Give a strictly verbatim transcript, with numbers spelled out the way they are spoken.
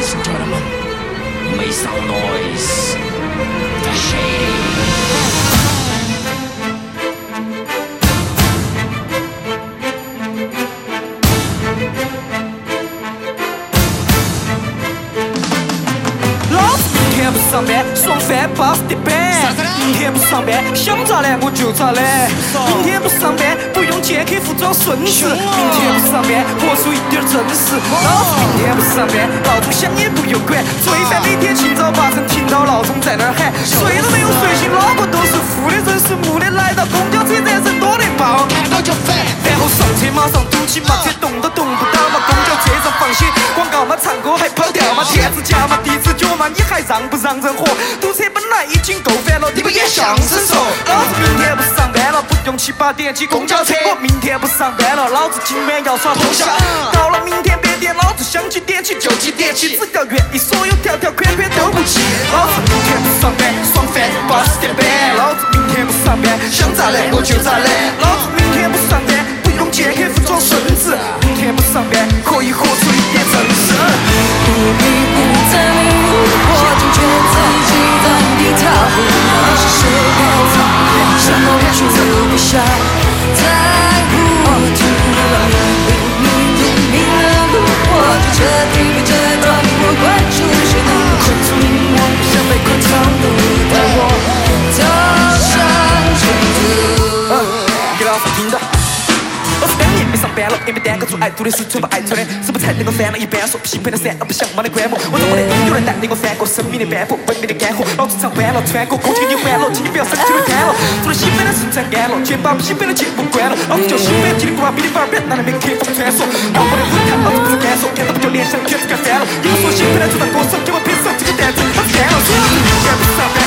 Ladies and gentlemen, make some noise. The Shady. 不上班，爽翻巴适的板。明天不上班，想咋懒我就咋懒。明天不上班，不用剑客服装顺子。明天不上班，活出一点正事。老子明天不上班，闹钟响也不用管。罪犯每天清早八晨听到闹钟在那儿喊，睡都没有睡醒，脑壳都是负的，人是木的。来到公交车站人多得爆，看到就烦。然后上车马上堵起嘛，车动都动不到嘛。公交车上放些广告嘛，唱歌还跑调嘛，天子驾嘛，地子脚嘛，你还让不让人活？堵车本来已经够烦了，你不演相声说？老子明天不上班了，不用七八点挤公交车。我明天不上班了，老子今晚要耍通宵。到了明天八点，老子想几点起就几点起，只要愿意，所有条条款款都不齐。老子明天不上班，爽翻巴适的板。老子明天不上班，想咋懒我就咋懒。老子明天不上班，不用剑客服装顺子。明天不上班，可以活出一点正事。 不必不在迷雾，我惊觉自己在低头。那是谁该走？什么无处不想在乎？突然明明明明了路，我就彻底被这段我关注，谁能困住我？不想被困长路，带我走上征途。 给老子听着。老子两年没上班了，也没耽搁做爱做的事，全部爱做的，是不是才能够翻了一半说批判的散，而不想忙的观摩。我做我的有人带领我翻过生命的斑驳，文明的干涸。老子唱完了，穿过过去你完了，请你不要生气的干了。做了西北的事全干了，全把西北的节目关了。老子叫西北叽里呱啦，比你玩儿别拿来面客风穿梭。让我的舞台，老子不是干说，看到不就联想，全是干翻了。你们说西北的主打歌手，给我拼上这个蛋子，老子干了。明天不上班，